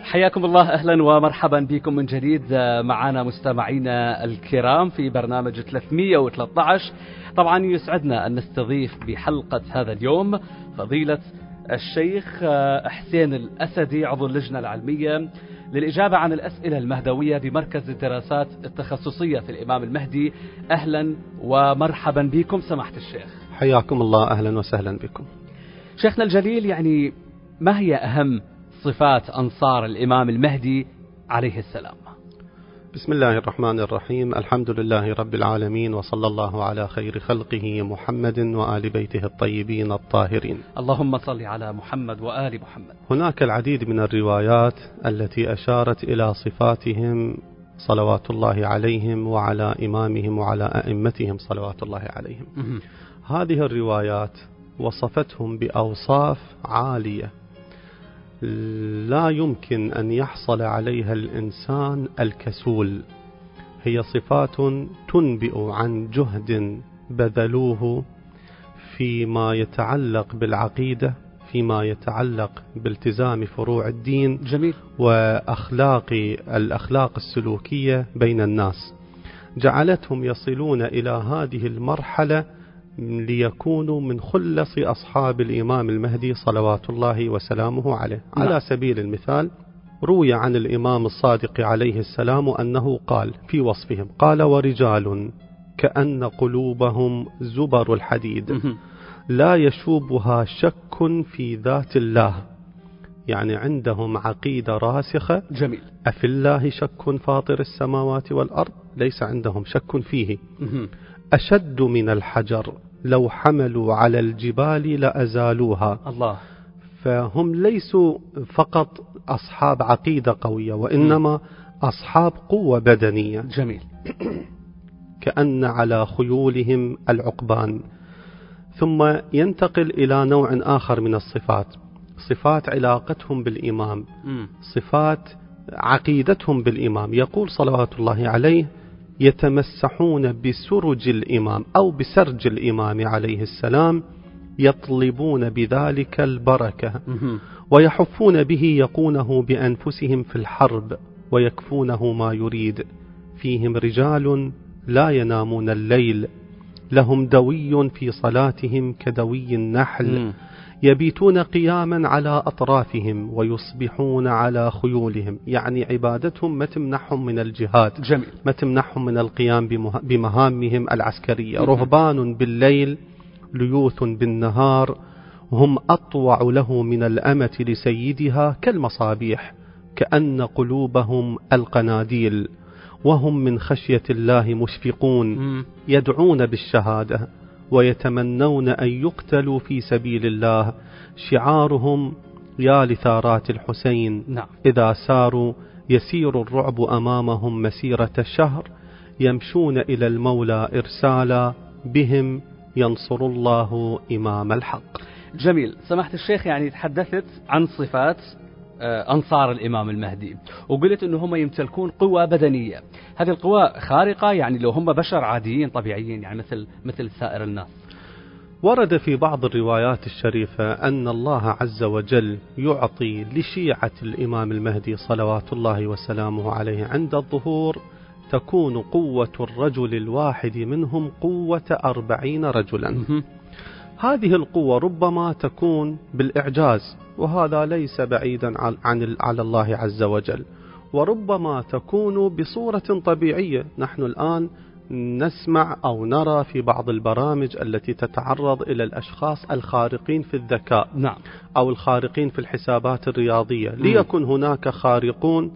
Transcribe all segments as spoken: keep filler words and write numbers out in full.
حياكم الله، أهلا ومرحبا بكم من جديد معنا مستمعينا الكرام في برنامج ثلاثمئة وثلاثة عشر. طبعا يسعدنا أن نستضيف بحلقة هذا اليوم فضيلة الشيخ حسين الأسدي، عضو اللجنة العلمية للإجابة عن الأسئلة المهدوية بمركز الدراسات التخصصية في الإمام المهدي. أهلا ومرحبا بكم سماحة الشيخ. حياكم الله، أهلا وسهلا بكم. شيخنا الجليل، يعني ما هي أهم صفات أنصار الإمام المهدي عليه السلام؟ بسم الله الرحمن الرحيم، الحمد لله رب العالمين، وصلى الله على خير خلقه محمد وآل بيته الطيبين الطاهرين. اللهم صل على محمد وآل محمد. هناك العديد من الروايات التي أشارت إلى صفاتهم صلوات الله عليهم وعلى إمامهم وعلى أئمتهم صلوات الله عليهم. هذه الروايات وصفتهم بأوصاف عالية لا يمكن أن يحصل عليها الإنسان الكسول. هي صفات تنبئ عن جهد بذلوه فيما يتعلق بالعقيدة، فيما يتعلق بالتزام فروع الدين. جميل. وأخلاق الأخلاق السلوكية بين الناس، جعلتهم يصلون إلى هذه المرحلة ليكونوا من خلص أصحاب الإمام المهدي صلوات الله وسلامه عليه. نعم. على سبيل المثال، روي عن الإمام الصادق عليه السلام أنه قال في وصفهم، قال: ورجال كأن قلوبهم زبر الحديد لا يشوبها شك في ذات الله. يعني عندهم عقيدة راسخة. جميل. أفي الله شك فاطر السماوات والأرض؟ ليس عندهم شك فيه. أشد من الحجر لو حملوا على الجبال لأزالوها. الله. فهم ليسوا فقط أصحاب عقيدة قوية، وإنما أصحاب قوة بدنية. جميل. كأن على خيولهم العقبان. ثم ينتقل إلى نوع آخر من الصفات، صفات علاقتهم بالإمام، صفات عقيدتهم بالإمام. يقول صلوات الله عليه: يتمسحون بسرج الإمام أو بسرج الإمام عليه السلام، يطلبون بذلك البركة ويحفون به يقونه بأنفسهم في الحرب ويكفونه ما يريد. فيهم رجال لا ينامون الليل، لهم دوي في صلاتهم كدوي النحل، يبيتون قياما على أطرافهم ويصبحون على خيولهم. يعني عبادتهم ما تمنحهم من الجهاد. جميل. ما تمنحهم من القيام بمهامهم العسكرية. رهبان بالليل ليوث بالنهار، هم أطوع له من الأمة لسيدها كالمصابيح، كأن قلوبهم القناديل، وهم من خشية الله مشفقون، يدعون بالشهادة ويتمنون أن يقتلوا في سبيل الله. شعارهم: يا لثارات الحسين. نعم. إذا ساروا يسير الرعب أمامهم مسيرة الشهر، يمشون إلى المولى إرسالا، بهم ينصر الله إمام الحق. جميل. سماحة الشيخ، يعني تحدثت عن صفات أنصار الإمام المهدي، وقلت أنه هم يمتلكون قوة بدنية. هذه القوة خارقة، يعني لو هم بشر عاديين طبيعيين، يعني مثل مثل سائر الناس. ورد في بعض الروايات الشريفة أن الله عز وجل يعطي لشيعة الإمام المهدي صلوات الله وسلامه عليه عند الظهور تكون قوة الرجل الواحد منهم قوة أربعين رجلا. هذه القوة ربما تكون بالإعجاز، وهذا ليس بعيدا عن على الله عز وجل، وربما تكون بصورة طبيعية. نحن الآن نسمع أو نرى في بعض البرامج التي تتعرض إلى الأشخاص الخارقين في الذكاء. نعم. أو الخارقين في الحسابات الرياضية. ليكن هناك خارقون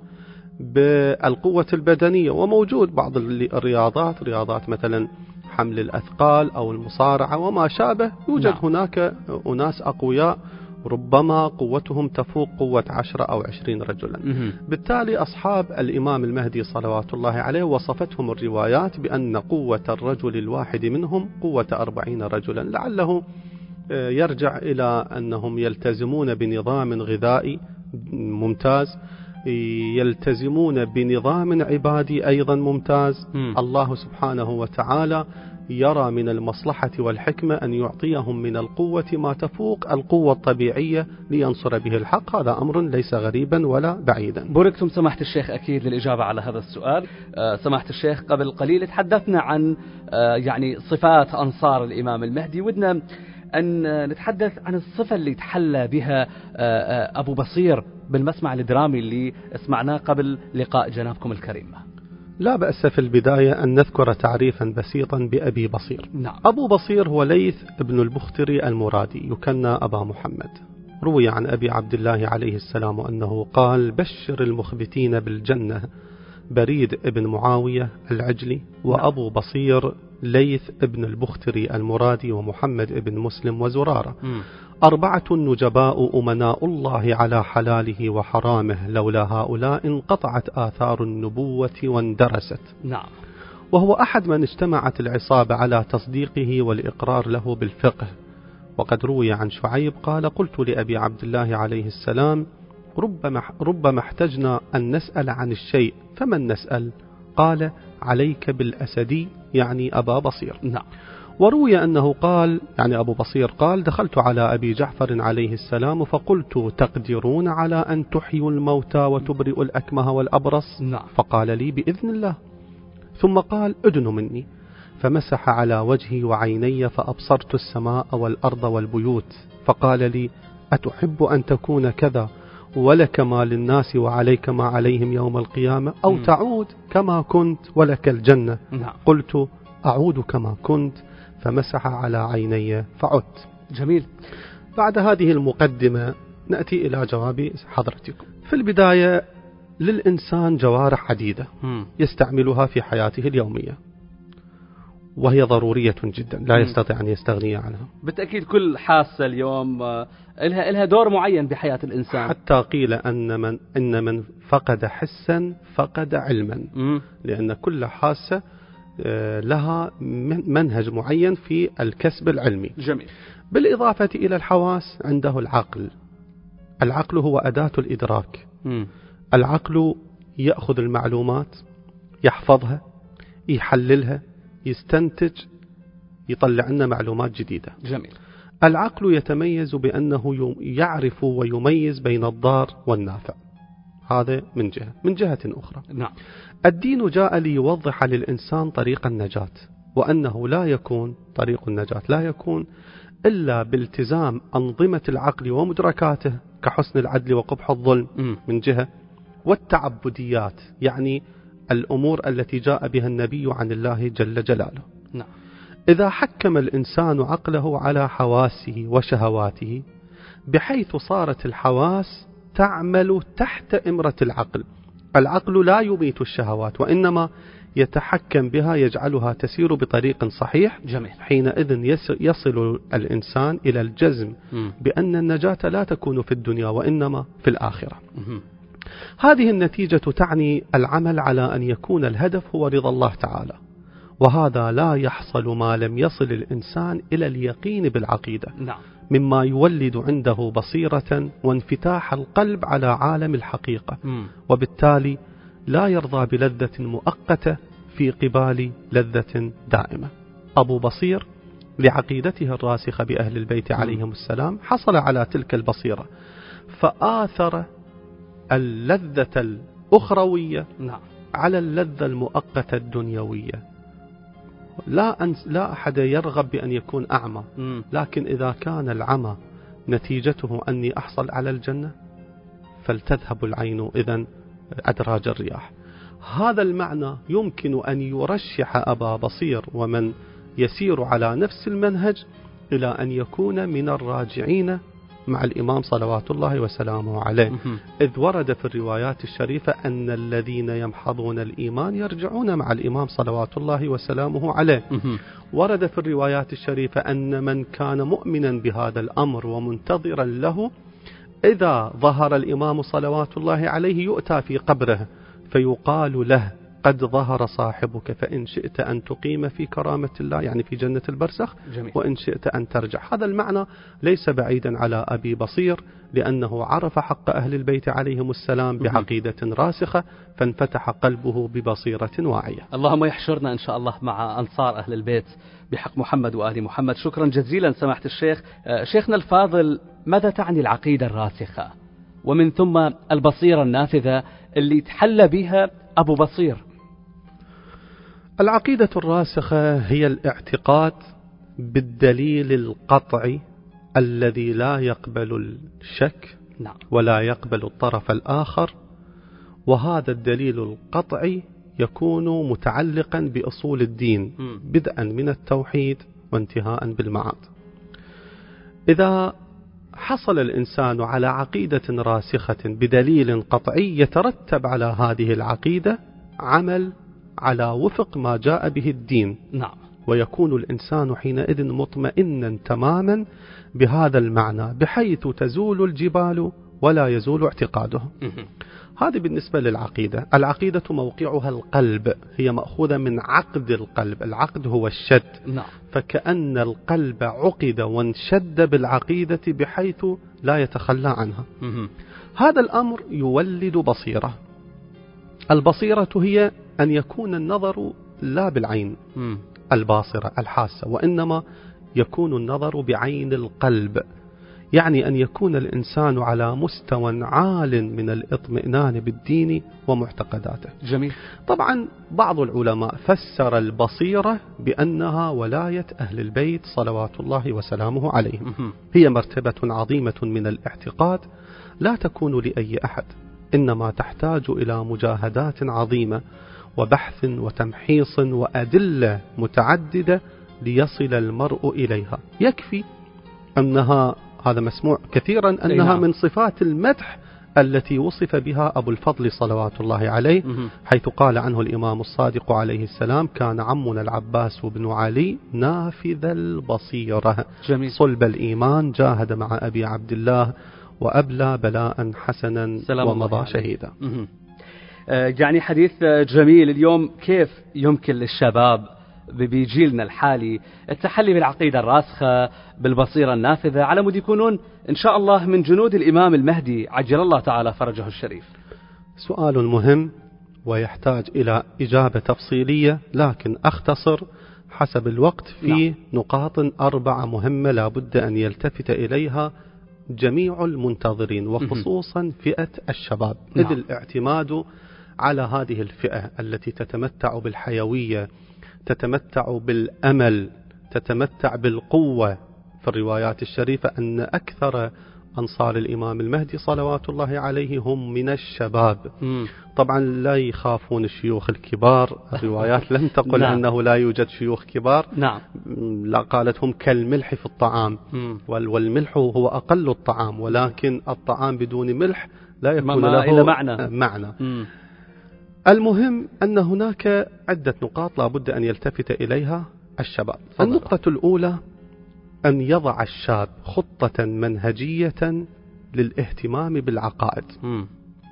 بالقوة البدنية، وموجود بعض الرياضات، رياضات مثلا حمل الأثقال أو المصارعة وما شابه، يوجد نعم. هناك أناس أقوياء ربما قوتهم تفوق قوة عشرة أو عشرين رجلا. بالتالي أصحاب الإمام المهدي صلوات الله عليه وصفتهم الروايات بأن قوة الرجل الواحد منهم قوة أربعين رجلا. لعله يرجع إلى أنهم يلتزمون بنظام غذائي ممتاز، يلتزمون بنظام عبادي أيضا ممتاز. م. الله سبحانه وتعالى يرى من المصلحة والحكمة أن يعطيهم من القوة ما تفوق القوة الطبيعية لينصر به الحق. هذا أمر ليس غريبا ولا بعيدا. بوركتم سماحة الشيخ أكيد للإجابة على هذا السؤال. أه سماحة الشيخ قبل قليل تحدثنا عن أه يعني صفات أنصار الإمام المهدي، ودنا أن نتحدث عن الصفة اللي تحلى بها أه أبو بصير بالمسمع الدرامي اللي سمعناه قبل لقاء جنابكم الكريم. لا بأس في البداية أن نذكر تعريفا بسيطا بأبي بصير. نعم. أبو بصير هو ليث ابن البختري المرادي، يكنى أبا محمد. روي عن أبي عبد الله عليه السلام أنه قال: بشر المخبتين بالجنة بريد ابن معاوية العجلي، وأبو بصير ليث ابن البختري المرادي، ومحمد ابن مسلم، وزرارة، م. أربعة نجباء أمناء الله على حلاله وحرامه، لولا هؤلاء انقطعت آثار النبوة واندرست. نعم. وهو أحد من اجتمعت العصابة على تصديقه والإقرار له بالفقه. وقد روي عن شعيب قال: قلت لأبي عبد الله عليه السلام: ربما, ربما احتجنا أن نسأل عن الشيء، فمن نسأل؟ قال: عليك بالأسدي، يعني أبا بصير. نعم. وروي أنه قال، يعني أبو بصير قال: دخلت على أبي جعفر عليه السلام فقلت: تقدرون على أن تحيوا الموتى وتبرئوا الأكمه والأبرص؟ نعم. فقال لي: بإذن الله. ثم قال: أدنوا مني. فمسح على وجهي وعيني فأبصرت السماء والأرض والبيوت، فقال لي: أتحب أن تكون كذا ولك ما للناس وعليك ما عليهم يوم القيامة، أو م. تعود كما كنت ولك الجنة؟ نعم. قلت: أعود كما كنت. فمسح على عيني فعدت. جميل. بعد هذه المقدمة نأتي إلى جواب حضرتكم. في البداية، للإنسان جوارح عديدة م. يستعملها في حياته اليومية، وهي ضرورية جدا لا يستطيع أن يستغني عنها. بالتأكيد كل حاسة اليوم لها إلها دور معين بحياة الإنسان. حتى قيل أن من, إن من فقد حسا فقد علما، م. لأن كل حاسة لها منهج معين في الكسب العلمي. جميل. بالإضافة إلى الحواس عنده العقل. العقل هو أداة الإدراك. م. العقل يأخذ المعلومات، يحفظها، يحللها، يستنتج، يطلع لنا معلومات جديدة. جميل. العقل يتميز بأنه يعرف ويميز بين الضار والنافع. هذا من جهة. من جهة أخرى، نعم. الدين جاء ليوضح للإنسان طريق النجاة، وأنه لا يكون طريق النجاة لا يكون إلا بالتزام أنظمة العقل ومدركاته كحسن العدل وقبح الظلم م. من جهة، والتعبديات، يعني الأمور التي جاء بها النبي عن الله جل جلاله. نعم. إذا حكم الإنسان عقله على حواسه وشهواته بحيث صارت الحواس تعمل تحت إمرة العقل، العقل لا يميت الشهوات وإنما يتحكم بها، يجعلها تسير بطريق صحيح. جميل. حينئذ يصل الإنسان إلى الجزم م. بأن النجاة لا تكون في الدنيا وإنما في الآخرة. م. هذه النتيجة تعني العمل على أن يكون الهدف هو رضا الله تعالى، وهذا لا يحصل ما لم يصل الإنسان إلى اليقين بالعقيدة. نعم. مما يولد عنده بصيرة وانفتاح القلب على عالم الحقيقة، م. وبالتالي لا يرضى بلذة مؤقتة في قبال لذة دائمة. أبو بصير لعقيدته الراسخة بأهل البيت عليهم السلام حصل على تلك البصيرة، فآثر اللذة الأخروية نعم. على اللذة المؤقتة الدنيوية. لا, أنس لا أحد يرغب بأن يكون أعمى، لكن إذا كان العمى نتيجته أني أحصل على الجنة فلتذهب العين إذن أدراج الرياح. هذا المعنى يمكن أن يرشح أبا بصير ومن يسير على نفس المنهج إلى أن يكون من الراجعين مع الإمام صلوات الله وسلامه عليه، إذ ورد في الروايات الشريفة أن الذين يمحضون الإيمان يرجعون مع الإمام صلوات الله وسلامه عليه. ورد في الروايات الشريفة أن من كان مؤمنا بهذا الأمر ومنتظرا له، إذا ظهر الإمام صلوات الله عليه يؤتى في قبره فيقال له: قد ظهر صاحبك فإن شئت أن تقيم في كرامة الله، يعني في جنة البرزخ، جميل. وإن شئت أن ترجع. هذا المعنى ليس بعيدا على أبي بصير، لأنه عرف حق أهل البيت عليهم السلام بعقيدة راسخة، فانفتح قلبه ببصيرة واعية. اللهم يحشرنا إن شاء الله مع أنصار أهل البيت بحق محمد وآل محمد. شكرا جزيلا سماحة الشيخ. شيخنا الفاضل، ماذا تعني العقيدة الراسخة ومن ثم البصيرة النافذة اللي تحلى بها أبو بصير؟ العقيدة الراسخة هي الاعتقاد بالدليل القطعي الذي لا يقبل الشك نعم. ولا يقبل الطرف الآخر، وهذا الدليل القطعي يكون متعلقا بأصول الدين بدءا من التوحيد وانتهاء بالمعاد. إذا حصل الإنسان على عقيدة راسخة بدليل قطعي، يترتب على هذه العقيدة عمل على وفق ما جاء به الدين. نعم. ويكون الإنسان حينئذ مطمئنا تماما بهذا المعنى، بحيث تزول الجبال ولا يزول اعتقاده. هذه بالنسبة للعقيدة. العقيدة موقعها القلب، هي مأخوذة من عقد القلب. العقد هو الشد. نعم. فكأن القلب عقد وانشد بالعقيدة بحيث لا يتخلى عنها. هذا الأمر يولد بصيرة. البصيرة هي أن يكون النظر لا بالعين الباصرة الحاسة، وإنما يكون النظر بعين القلب، يعني أن يكون الإنسان على مستوى عال من الاطمئنان بالدين ومعتقداته. جميل. طبعا بعض العلماء فسر البصيرة بأنها ولاية أهل البيت صلوات الله وسلامه عليهم. هي مرتبة عظيمة من الاعتقاد لا تكون لأي أحد، إنما تحتاج إلى مجاهدات عظيمة وبحث وتمحيص وأدلة متعددة ليصل المرء إليها. يكفي أنها، هذا مسموع كثيرا، أنها من صفات المدح التي وصف بها أبو الفضل صلوات الله عليه، حيث قال عنه الإمام الصادق عليه السلام: كان عمنا العباس بن علي نافذ البصيرة صلب الإيمان، جاهد مع أبي عبد الله وأبلى بلاء حسنا ومضى شهيدا. يعني حديث جميل. اليوم كيف يمكن للشباب بجيلنا الحالي التحلي بالعقيدة الراسخة بالبصيرة النافذة على مود يكونون إن شاء الله من جنود الإمام المهدي عجل الله تعالى فرجه الشريف؟ سؤال مهم ويحتاج إلى إجابة تفصيلية، لكن أختصر حسب الوقت في نعم. نقاط أربعة مهمة لا بد أن يلتفت إليها جميع المنتظرين، وخصوصا فئة الشباب. نعم. إذ الاعتماد على هذه الفئة التي تتمتع بالحيوية، تتمتع بالأمل، تتمتع بالقوة. في الروايات الشريفة أن أكثر أنصار الإمام المهدي صلوات الله عليه هم من الشباب. م. طبعا لا يخافون الشيوخ الكبار، الروايات لم تقل نعم. أنه لا يوجد شيوخ كبار. نعم. لا، قالت هم كالملح في الطعام. م. والملح هو أقل الطعام، ولكن الطعام بدون ملح لا يكون له معنى, معنى. المهم أن هناك عدة نقاط لا بد أن يلتفت إليها الشباب. فضل. النقطة الأولى أن يضع الشاب خطة منهجية للاهتمام بالعقائد م.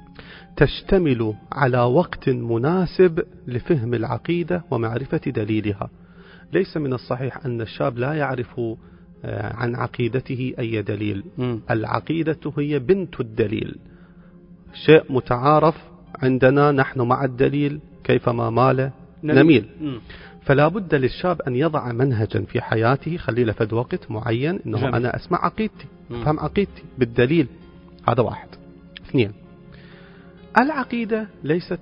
تشتمل على وقت مناسب لفهم العقيدة ومعرفة دليلها. ليس من الصحيح أن الشاب لا يعرف عن عقيدته أي دليل. م. العقيدة هي بنت الدليل، شيء متعارف عندنا نحن مع الدليل كيفما مال نميل. نميل. فلا بد للشاب أن يضع منهجا في حياته، خلي له فد وقت معين إنه جميل. أنا أسمع عقيدتي، أفهم عقيدتي بالدليل. هذا واحد. اثنين، العقيدة ليست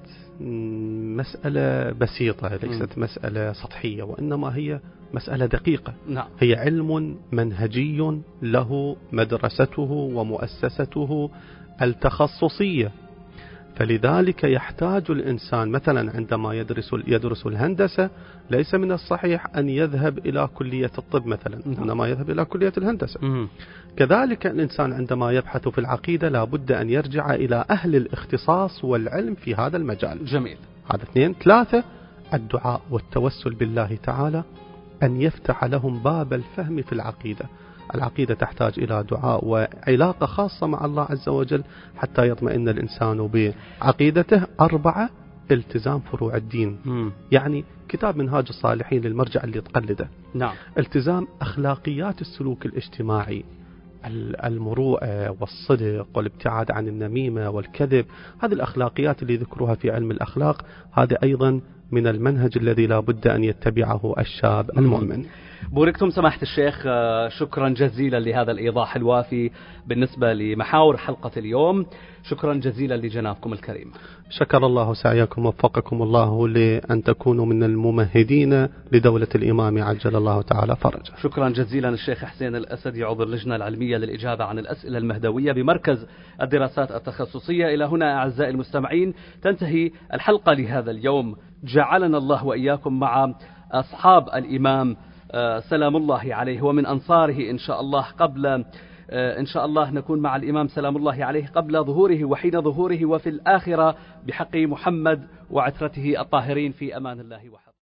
مسألة بسيطة، ليست م. مسألة سطحية، وإنما هي مسألة دقيقة. نعم. هي علم منهجي له مدرسته ومؤسسته التخصصية. فلذلك يحتاج الإنسان مثلا عندما يدرس يدرس الهندسة، ليس من الصحيح أن يذهب إلى كلية الطب مثلا، إنما يذهب إلى كلية الهندسة. مم. كذلك الإنسان عندما يبحث في العقيدة لا بد أن يرجع إلى أهل الاختصاص والعلم في هذا المجال. جميل. هذا اثنين. ثلاثة، الدعاء والتوسل بالله تعالى أن يفتح لهم باب الفهم في العقيدة. العقيدة تحتاج إلى دعاء وعلاقة خاصة مع الله عز وجل حتى يطمئن الإنسان بعقيدته. أربعة، التزام فروع الدين. مم. يعني كتاب منهاج الصالحين للمرجع اللي تقلده. نعم. التزام أخلاقيات السلوك الاجتماعي، المروءة والصدق والابتعاد عن النميمة والكذب، هذه الأخلاقيات اللي ذكروها في علم الأخلاق، هذا أيضا من المنهج الذي لا بد أن يتبعه الشاب المؤمن. بوركتم سماحة الشيخ، شكرا جزيلا لهذا الإيضاح الوافي بالنسبة لمحاور حلقة اليوم. شكرا جزيلا لجنابكم الكريم. شكر الله سعيكم، وفقكم الله لأن تكونوا من الممهدين لدولة الإمام عجل الله تعالى فرجه. شكرا جزيلا الشيخ حسين الأسدي، عضو اللجنة العلمية للإجابة عن الأسئلة المهدوية بمركز الدراسات التخصصية. إلى هنا أعزائي المستمعين تنتهي الحلقة لهذا اليوم. جعلنا الله وإياكم مع أصحاب الإمام سلام الله عليه ومن أنصاره إن شاء الله. قبل إن شاء الله نكون مع الإمام سلام الله عليه قبل ظهوره وحين ظهوره، وفي الآخرة بحق محمد وعترته الطاهرين. في أمان الله وحفظه.